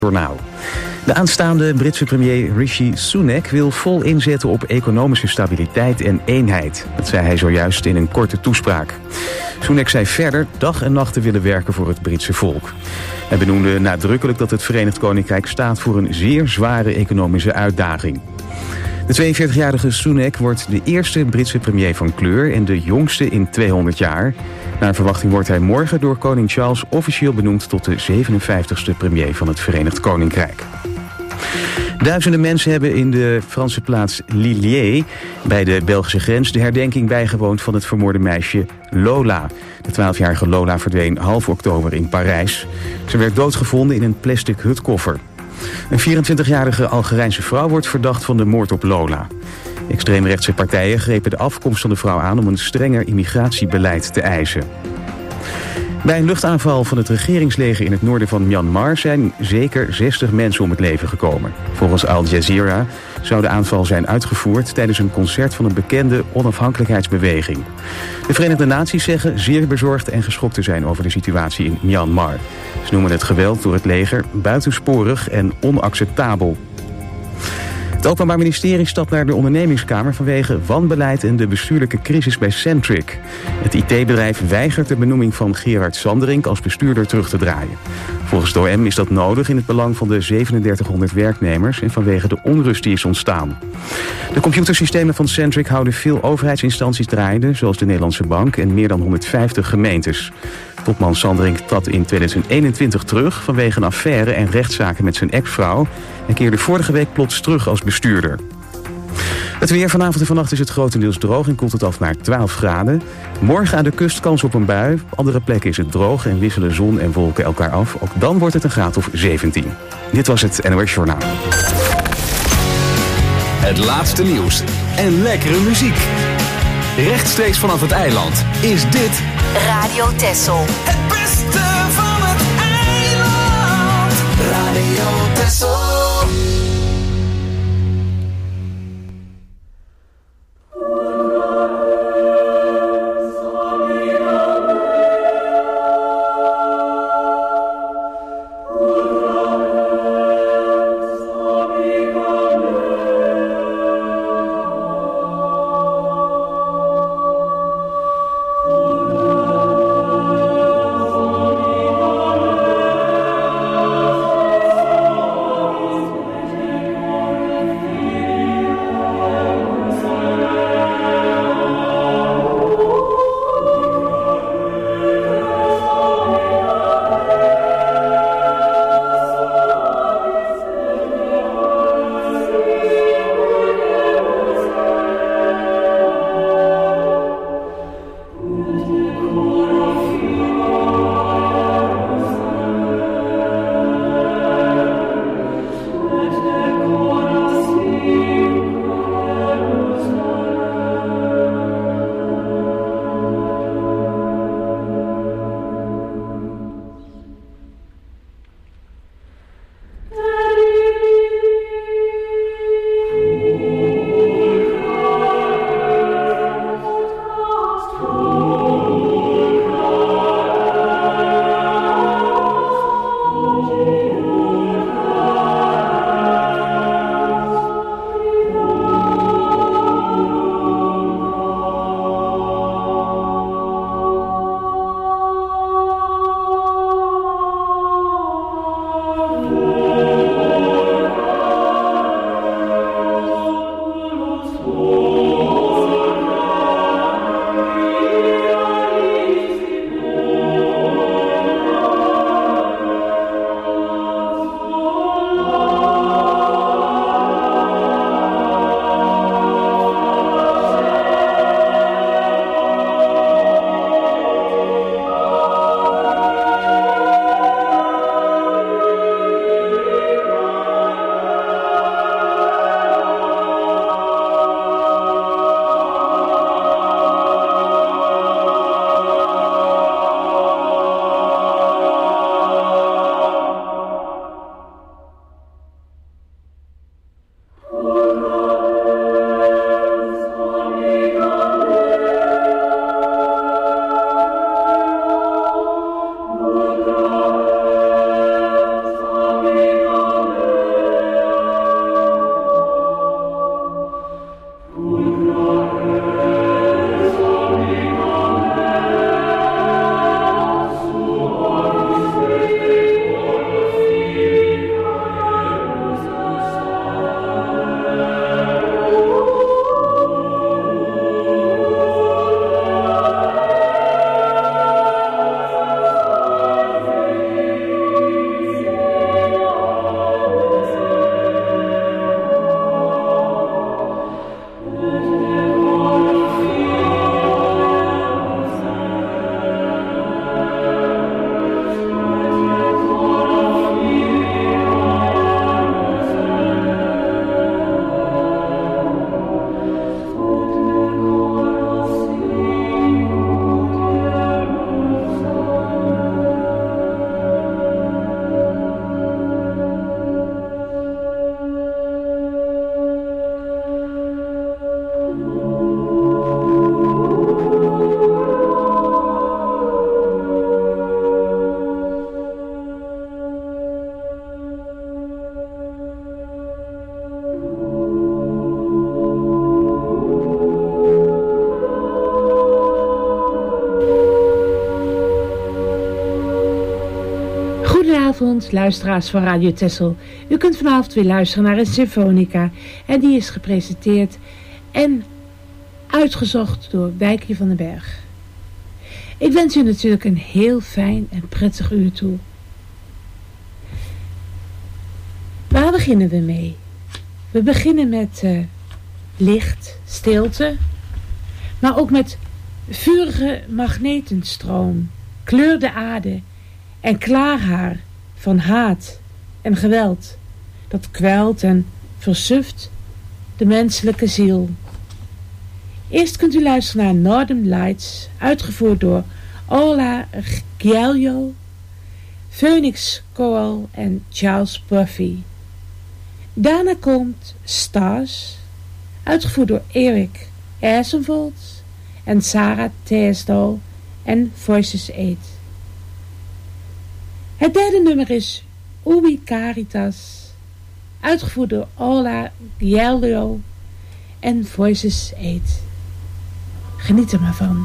Journaal. De aanstaande Britse premier Rishi Sunak wil vol inzetten op economische stabiliteit en eenheid. Dat zei hij zojuist in een korte toespraak. Sunak zei verder dag en nacht te willen werken voor het Britse volk. Hij benoemde nadrukkelijk dat het Verenigd Koninkrijk staat voor een zeer zware economische uitdaging. De 42-jarige Sunak wordt de eerste Britse premier van kleur en de jongste in 200 jaar. Naar verwachting wordt hij morgen door koning Charles officieel benoemd tot de 57ste premier van het Verenigd Koninkrijk. Duizenden mensen hebben in de Franse plaats Lilliers bij de Belgische grens de herdenking bijgewoond van het vermoorde meisje Lola. De 12-jarige Lola verdween half oktober in Parijs. Ze werd doodgevonden in een plastic hutkoffer. Een 24-jarige Algerijnse vrouw wordt verdacht van de moord op Lola. Extreemrechtse partijen grepen de afkomst van de vrouw aan om een strenger immigratiebeleid te eisen. Bij een luchtaanval van het regeringsleger in het noorden van Myanmar zijn zeker 60 mensen om het leven gekomen. Volgens Al Jazeera zou de aanval zijn uitgevoerd tijdens een concert van een bekende onafhankelijkheidsbeweging. De Verenigde Naties zeggen zeer bezorgd en geschokt te zijn over de situatie in Myanmar. Ze noemen het geweld door het leger buitensporig en onacceptabel. Het Openbaar Ministerie stapt naar de ondernemingskamer vanwege wanbeleid en de bestuurlijke crisis bij Centric. Het IT-bedrijf weigert de benoeming van Gerard Sanderink als bestuurder terug te draaien. Volgens het OM is dat nodig in het belang van de 3700 werknemers en vanwege de onrust die is ontstaan. De computersystemen van Centric houden veel overheidsinstanties draaiende, zoals de Nederlandse Bank en meer dan 150 gemeentes. Topman Sanderink trad in 2021 terug vanwege een affaire en rechtszaken met zijn ex-vrouw en keerde vorige week plots terug als bestuurder. Het weer vanavond en vannacht is het grotendeels droog en koelt het af naar 12 graden. Morgen aan de kust kans op een bui. Op andere plekken is het droog en wisselen zon en wolken elkaar af. Ook dan wordt het een graad of 17. Dit was het NOS Journaal. Het laatste nieuws en lekkere muziek. Rechtstreeks vanaf het eiland is dit Radio Texel. Het beste van het eiland. Radio Texel. Goedenavond, luisteraars van Radio Texel. U kunt vanavond weer luisteren naar een symfonica. En die is gepresenteerd en uitgezocht door Wijkje van den Berg. Ik wens u natuurlijk een heel fijn en prettig uur toe. Waar beginnen we mee? We beginnen met licht, stilte, maar ook met vurige magnetenstroom, kleur de aarde en klaarhaar van haat en geweld, dat kwelt en versuft de menselijke ziel. Eerst kunt u luisteren naar Northern Lights, uitgevoerd door Ola Giello, Phoenix Coal en Charles Buffy. Daarna komt Stars, uitgevoerd door Eric Eisenvold en Sarah Teasdal en Voices 8. Het derde nummer is Ubi Caritas, uitgevoerd door Ola Giello en Voices 8. Geniet er maar van.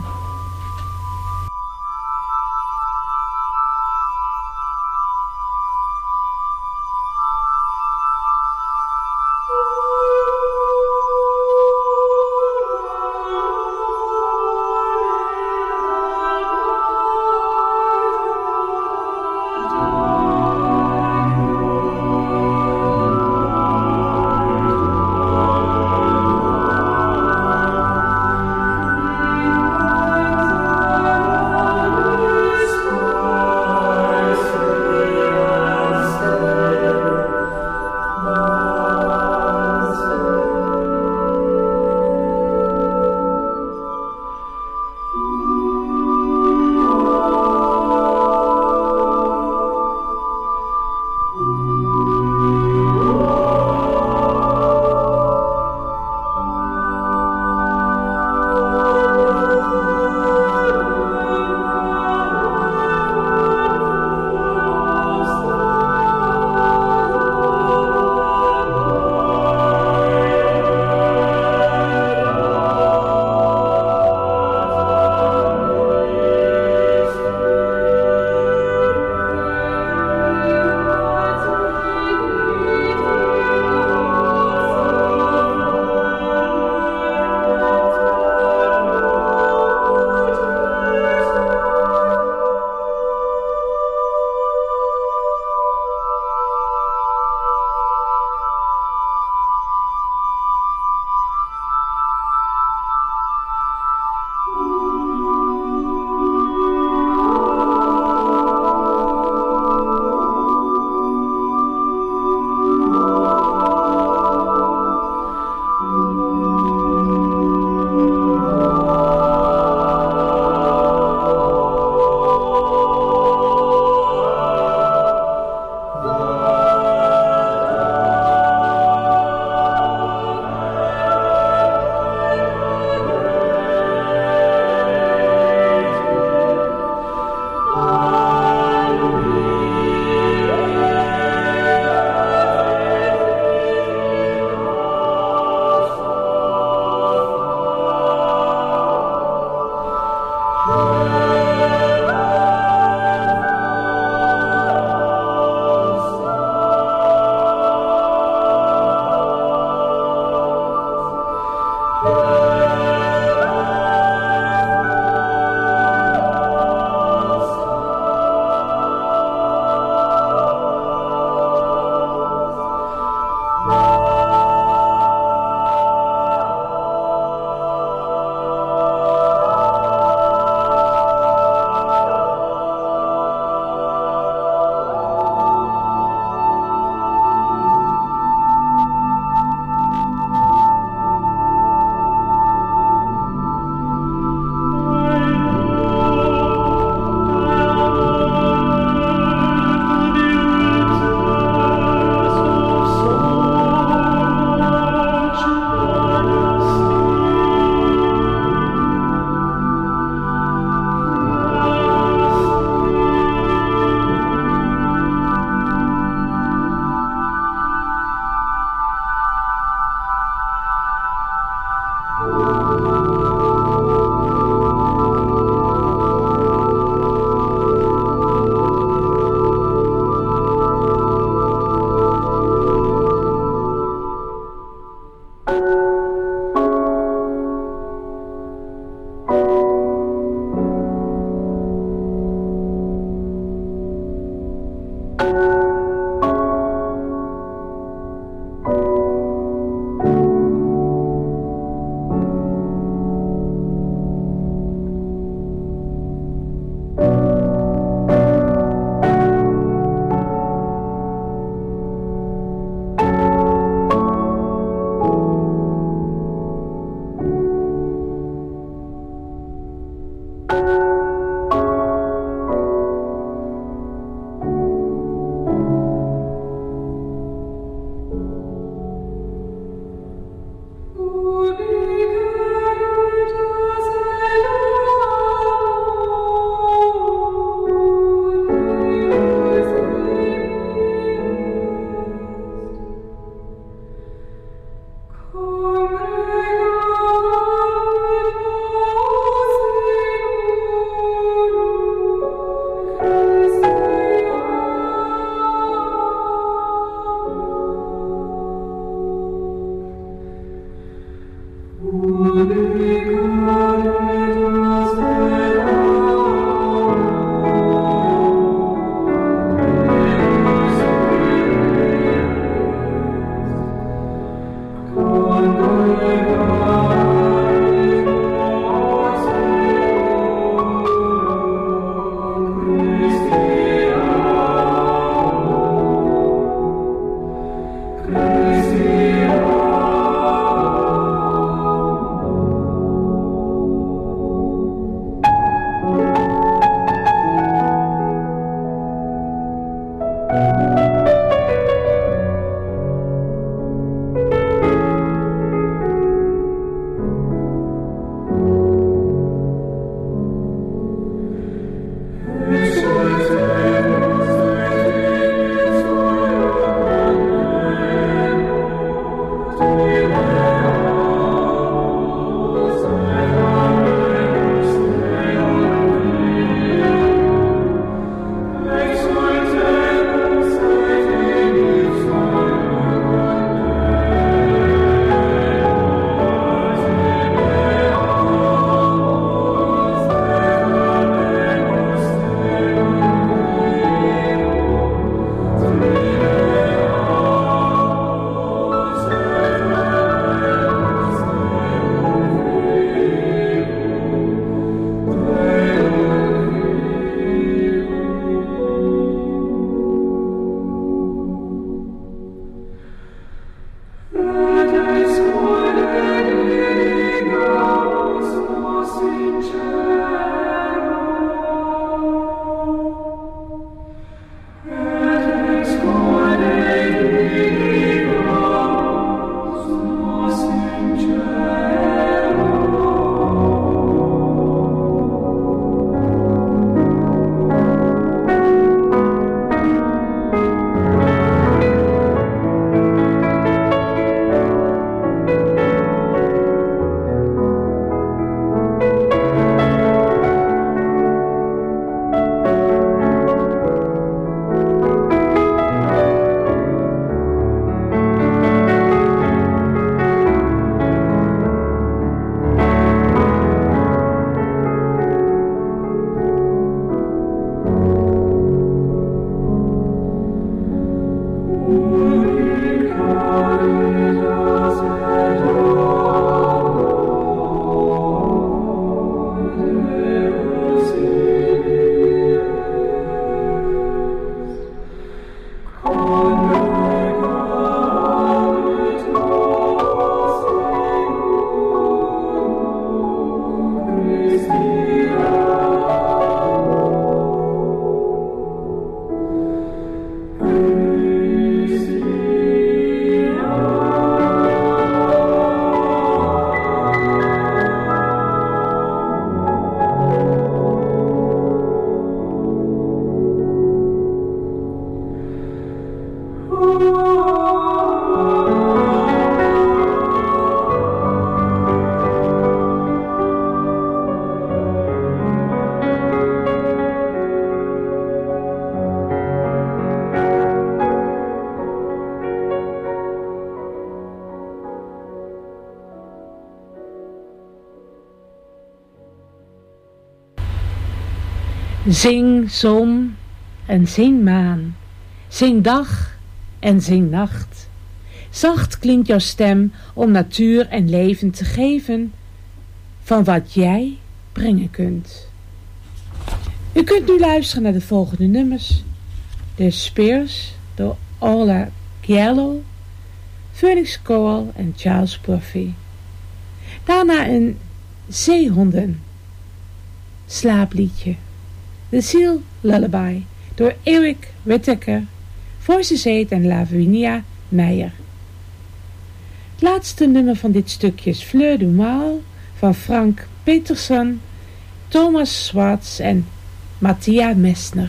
Zing zon en zing maan, zing dag en zing nacht. Zacht klinkt jouw stem om natuur en leven te geven van wat jij brengen kunt. U kunt nu luisteren naar de volgende nummers. The Spears door Orla Giello, Phoenix Coral en Charles Puffy. Daarna een zeehonden slaapliedje. The Seal Lullaby door Eric Whittaker, Voices 8 en Lavinia Meijer. Het laatste nummer van dit stukje is Fleur du Mal van Frank Peterson, Thomas Schwartz en Mattia Messner.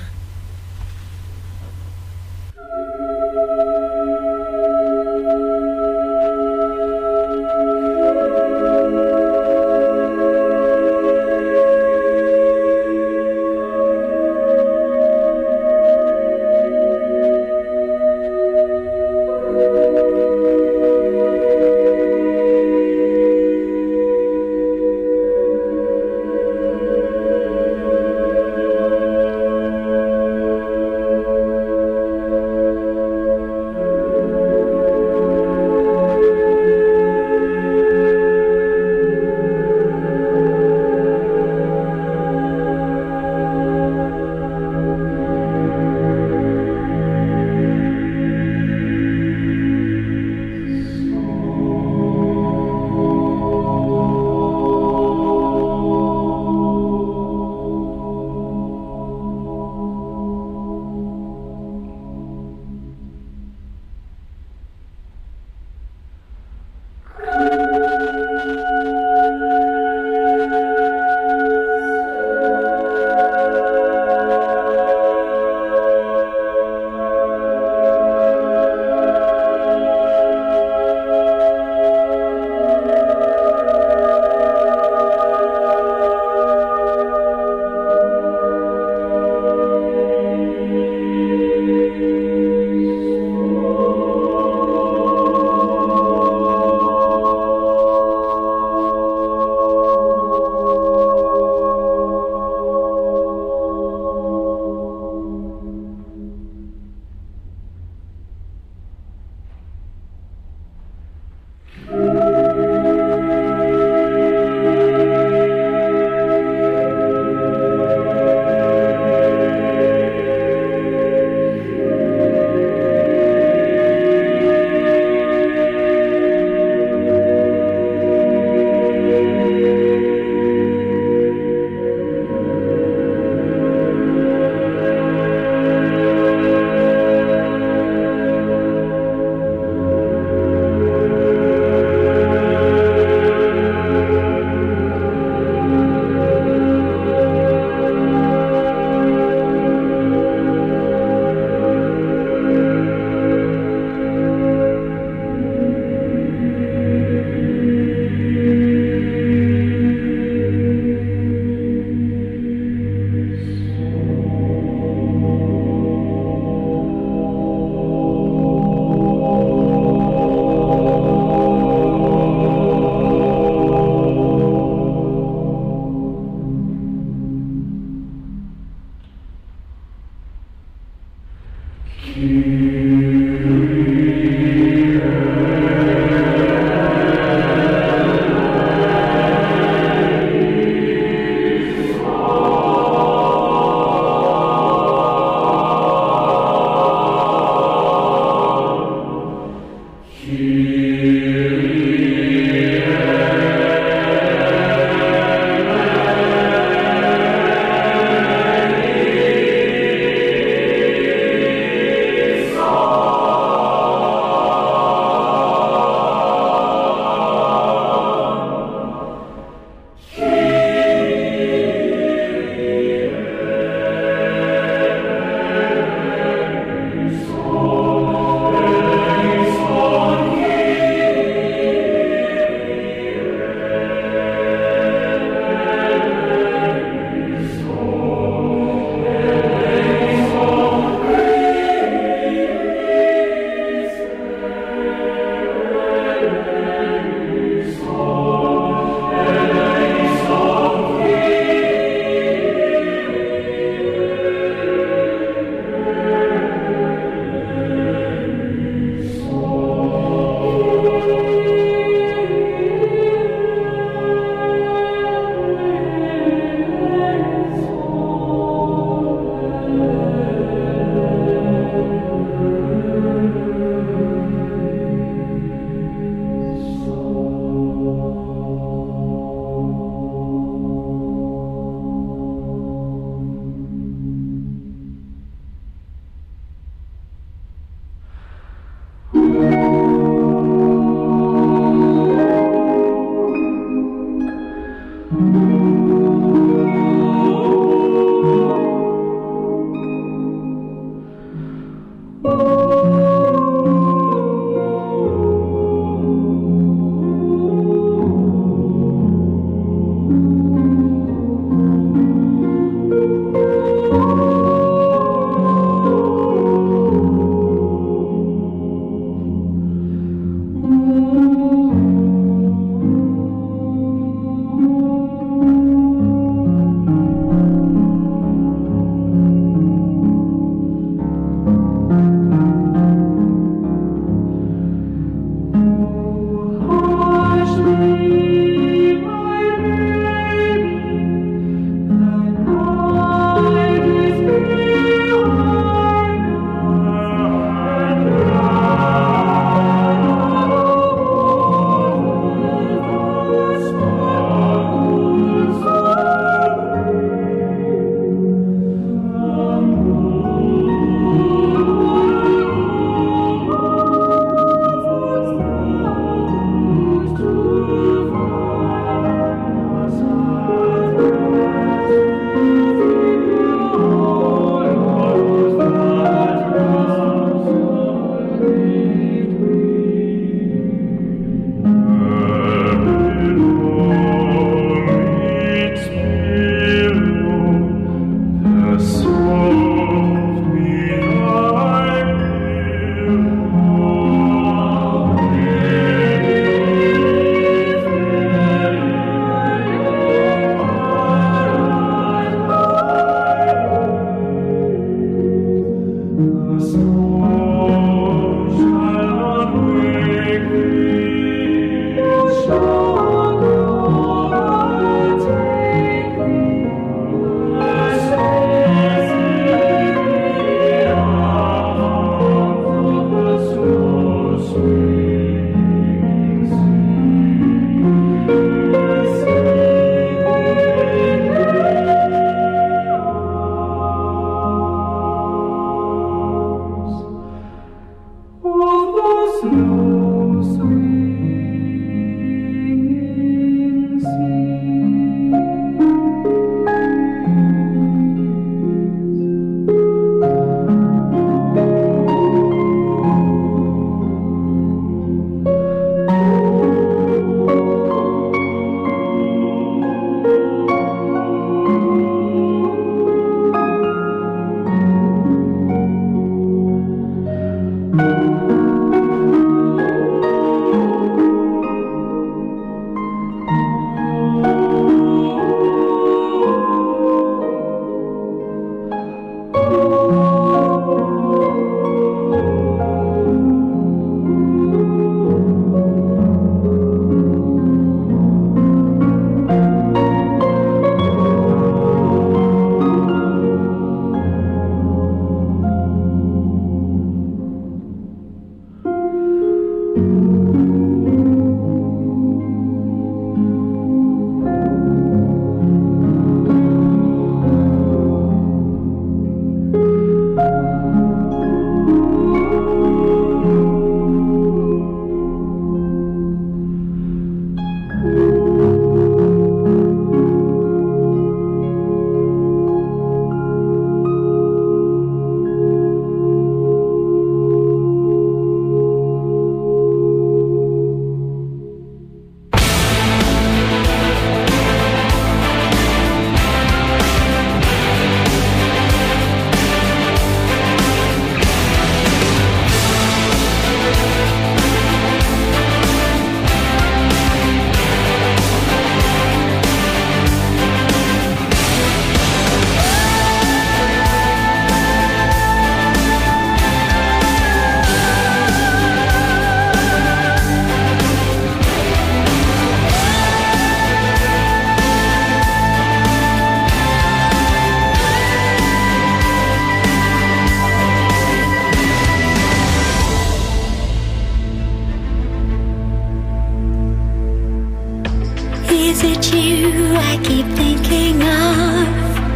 Is it you I keep thinking of?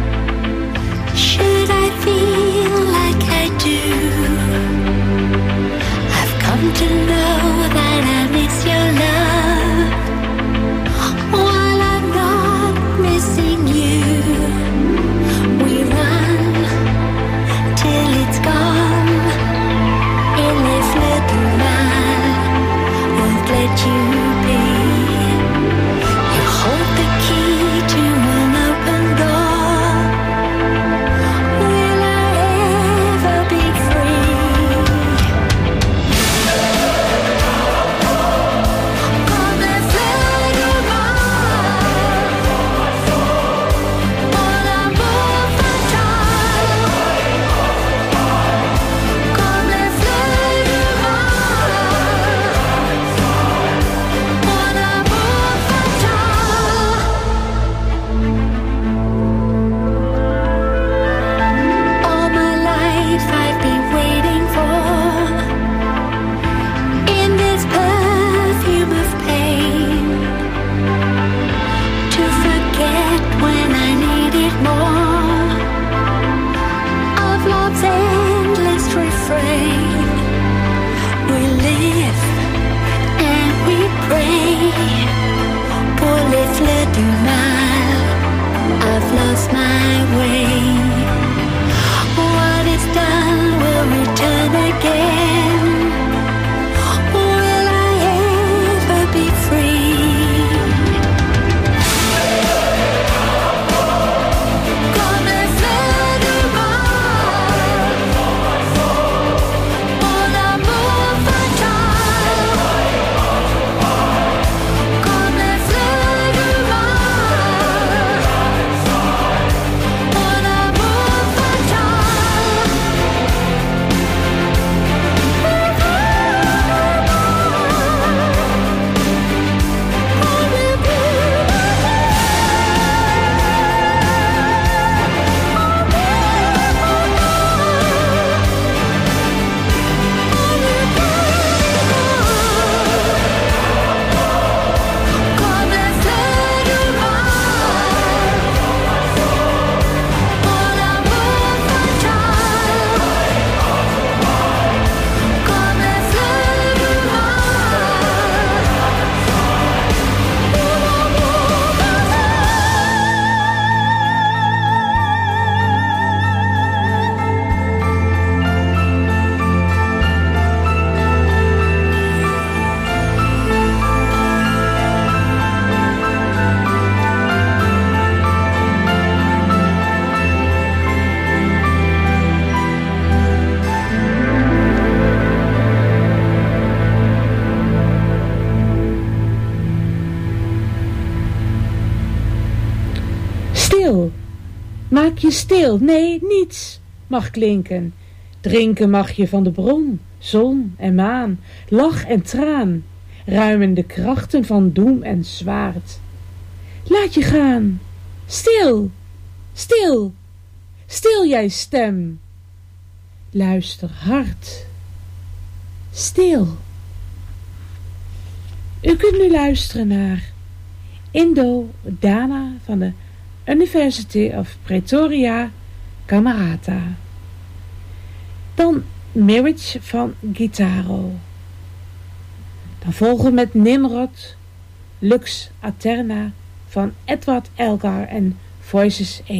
Should I feel like I do? I've come to know that I miss your love while I'm not missing you. We run till it's gone in this little mile. Won't let you be. Hold the key to an open door. Will I ever be free? Come and fly your mind. Mon amour fatal. Come and fly your mind. Mon amour fatal. All my life I've been waiting for, in this perfume of pain, to forget when I needed more of love's endless refrain. We live and we pray. Pour les fleurs du mal, I've lost my way. What is done will return again. Will I ever be free? Comme les fleurs du mal, mon amour fatal. Comme les fleurs du mal, mon amour fatal. Maak je stil, nee, niets mag klinken. Drinken mag je van de bron, zon en maan, lach en traan, ruimen de krachten van doem en zwaard. Laat je gaan, stil, stil, stil jij stem. Luister hard, stil. U kunt nu luisteren naar Indo Dana van de University of Pretoria, Camerata. Dan Marriage van Gitaro. Dan volgen met Nimrod, Lux Aeterna van Edward Elgar en Voices 8.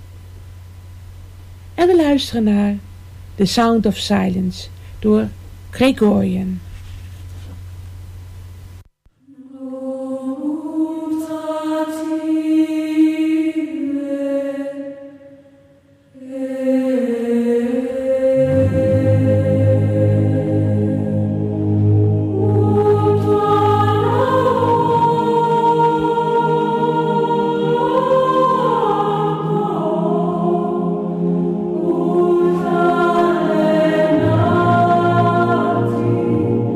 En we luisteren naar The Sound of Silence door Gregorian. Thank you.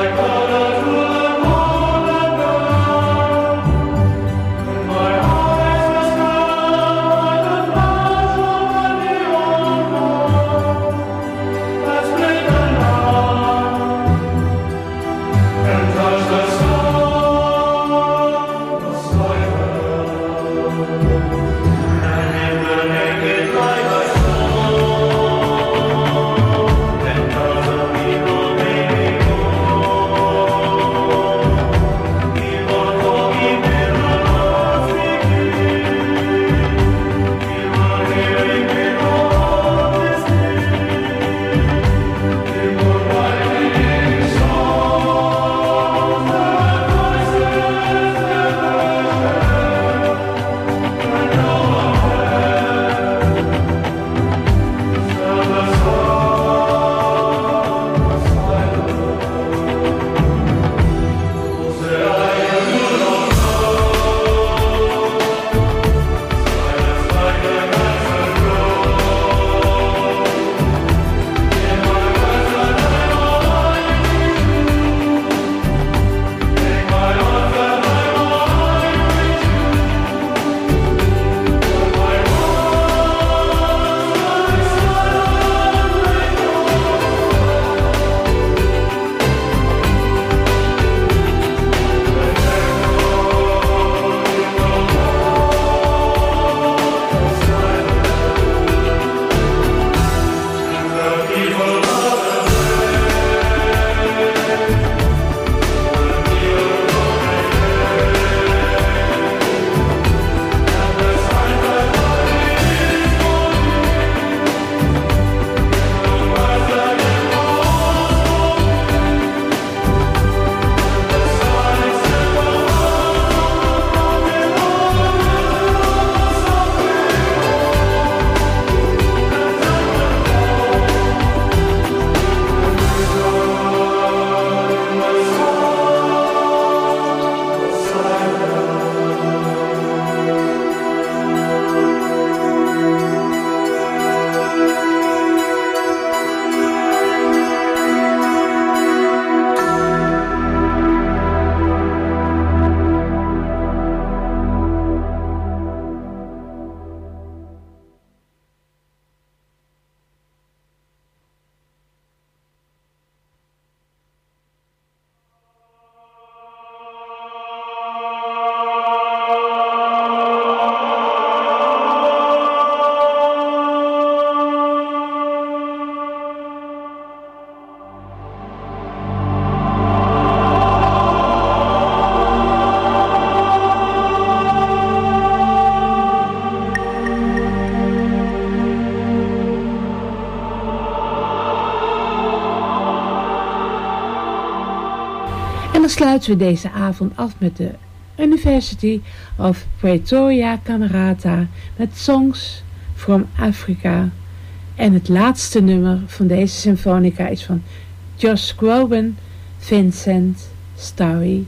dan sluiten we deze avond af met de University of Pretoria Camerata met Songs from Africa. En het laatste nummer van deze symfonica is van Josh Groban, Vincent, Starry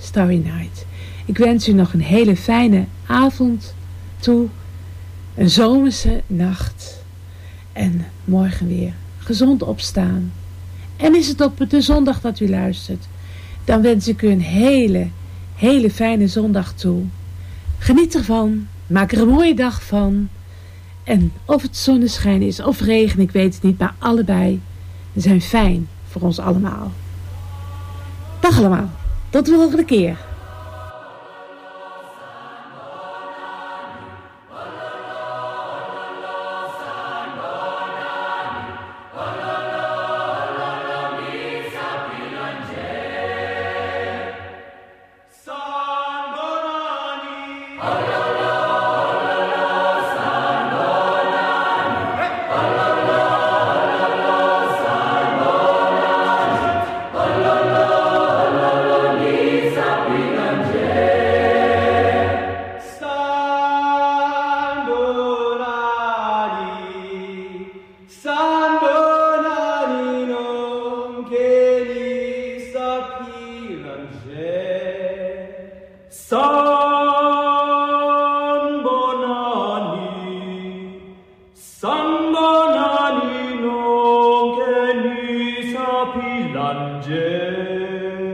Night. Ik wens u nog een hele fijne avond toe, een zomerse nacht en morgen weer gezond opstaan. En is het op de zondag dat u luistert, dan wens ik u een hele fijne zondag toe. Geniet ervan, maak er een mooie dag van. En of het zonneschijn is of regen, ik weet het niet, maar allebei zijn fijn voor ons allemaal. Dag allemaal, tot de volgende keer. Pilanje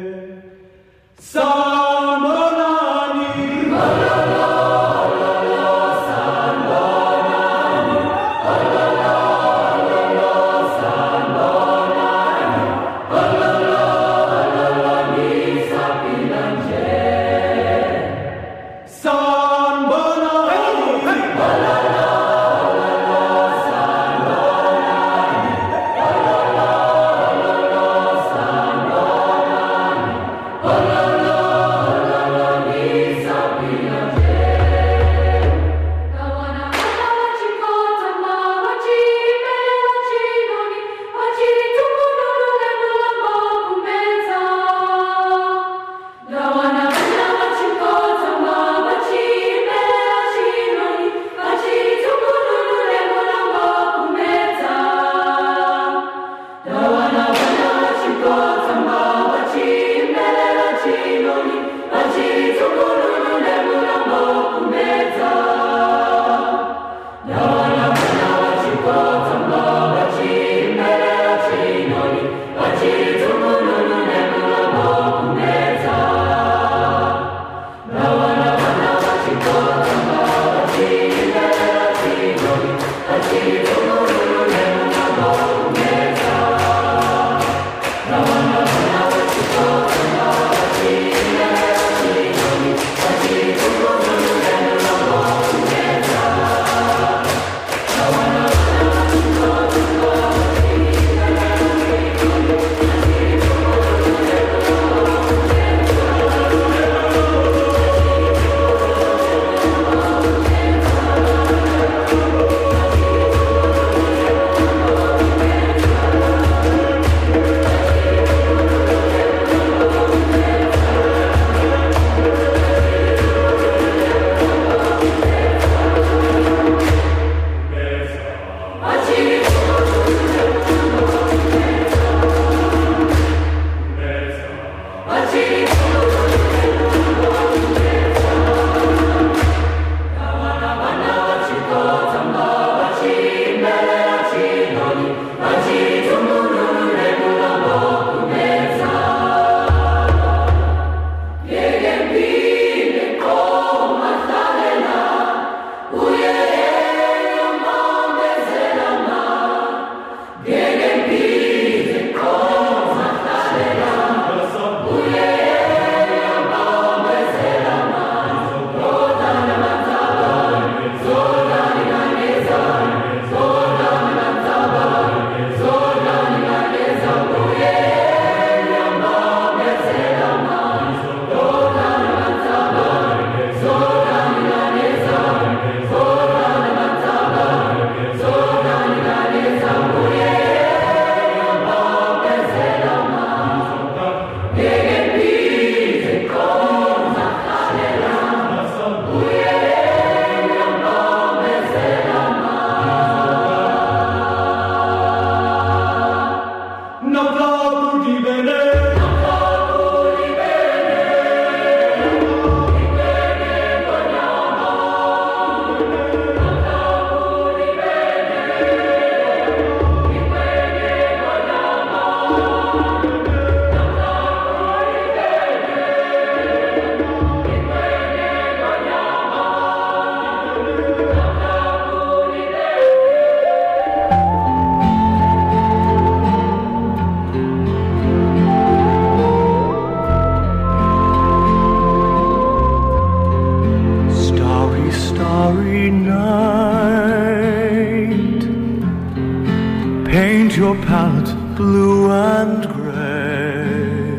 Paint your palette blue and gray.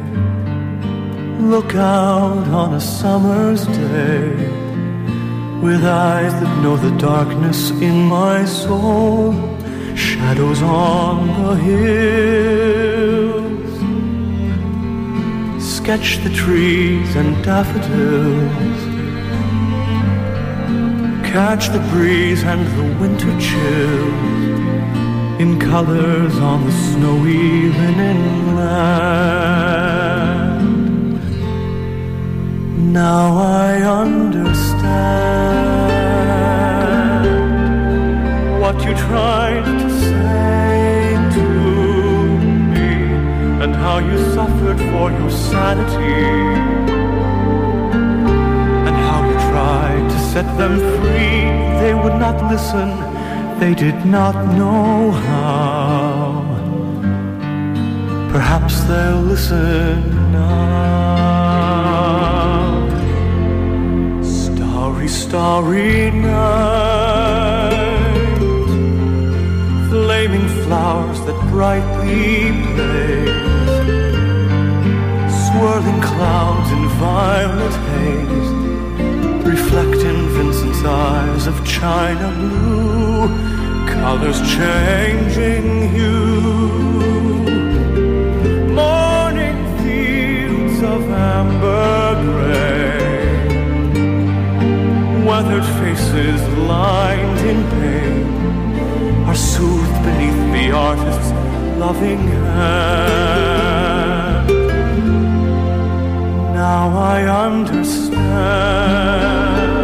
Look out on a summer's day with eyes that know the darkness in my soul. Shadows on the hills. Sketch the trees and daffodils. Catch the breeze and the winter chills in colors on the snowy linen land. Now I understand what you tried to say to me, and how you suffered for your sanity, and how you tried to set them free. They would not listen. They did not know how. Perhaps they'll listen now. Starry, starry night. Flaming flowers that brightly blaze. Swirling clouds in violet haze reflect in Vincent's eyes of china blue, colors changing hue. Morning fields of amber gray, weathered faces lined in pain are soothed beneath the artist's loving hand. Now I understand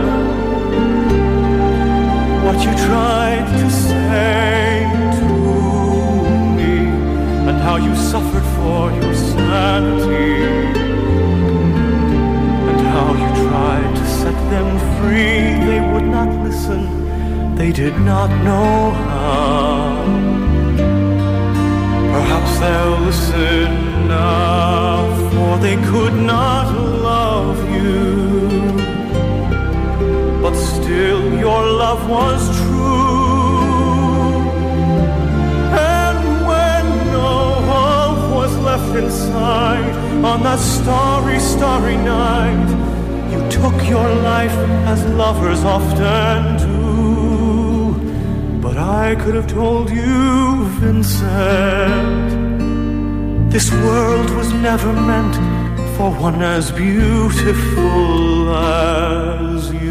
what you tried to say to me, and how you suffered for your sanity, and how you tried to set them free. They would not listen, they did not know how. Perhaps they'll listen now, for they could not love you, but still your love was true. And when no hope was left inside on that starry, starry night, you took your life as lovers often do. But I could have told you, Vincent, this world was never meant for one as beautiful as you.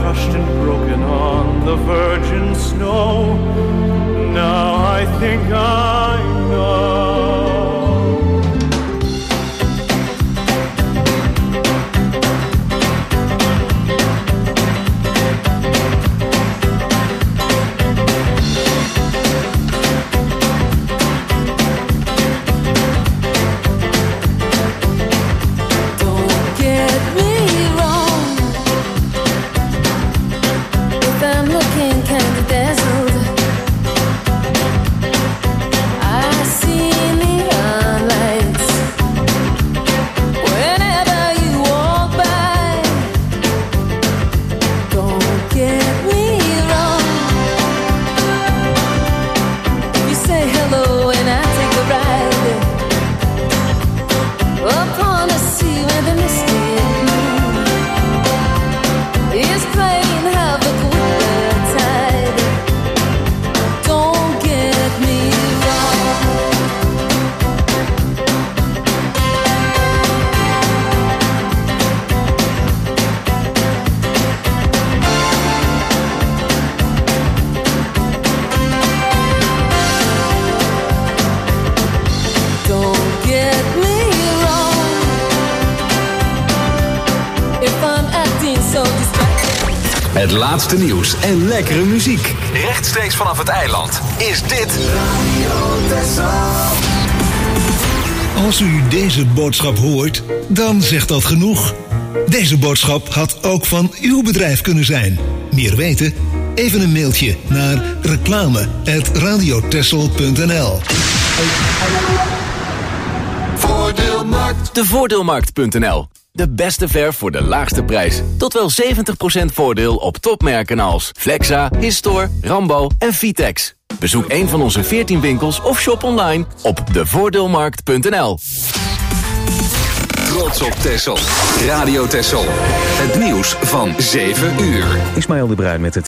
crushed and broken on the virgin snow. Now I think I know. Het laatste nieuws en lekkere muziek. Rechtstreeks vanaf het eiland is dit Radio Texel. Als u deze boodschap hoort, dan zegt dat genoeg. Deze boodschap had ook van uw bedrijf kunnen zijn. Meer weten? Even een mailtje naar reclame@radiotexel.nl. Voordeelmarkt. De Voordeelmarkt.nl. De beste verf voor de laagste prijs. Tot wel 70% voordeel op topmerken als Flexa, Histor, Rambo en Vitex. Bezoek een van onze 14 winkels of shop online op devoordeelmarkt.nl. Trots op Texel. Radio Texel. Het nieuws van 7 uur. Ismaël de Bruin met het